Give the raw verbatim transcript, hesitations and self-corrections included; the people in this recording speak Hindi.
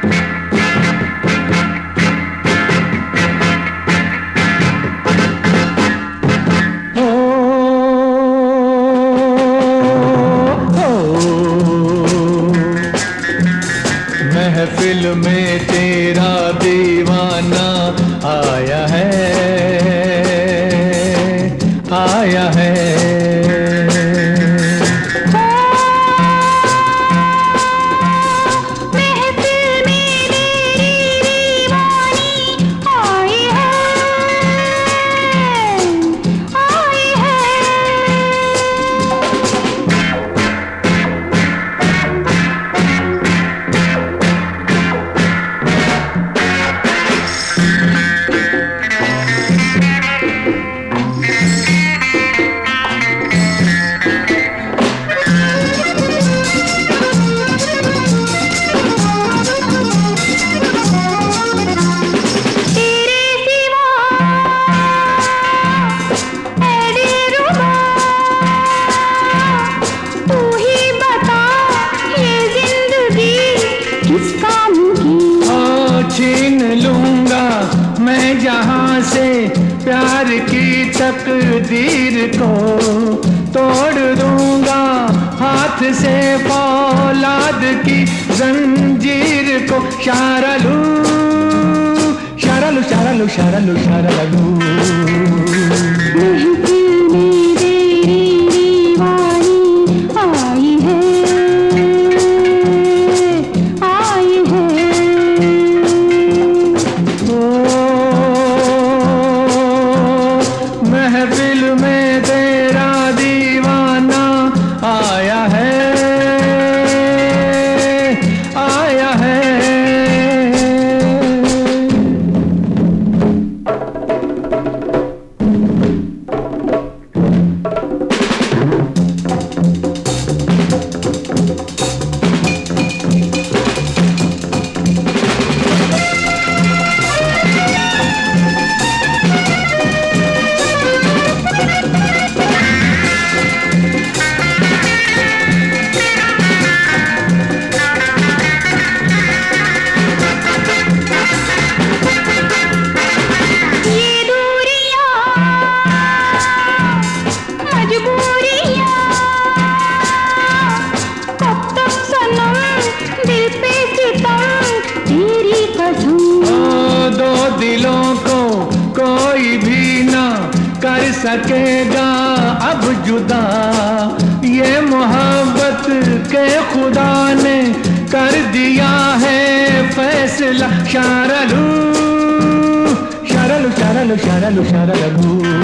महफिल में तेरा दीवाना आया है, आया है। छीन लूंगा मैं जहां से प्यार की तकदीर को, तोड़ दूंगा हाथ से फौलाद की जंजीर को। शारलू शारलू शारलू शारलू शारलू महफिल में तेरा दीवाना आया है, आया है। दिलों को कोई भी ना कर सकेगा अब जुदा, ये मोहब्बत के खुदा ने कर दिया है फैसला। शारलू शारलू शारलू शारलू शारलू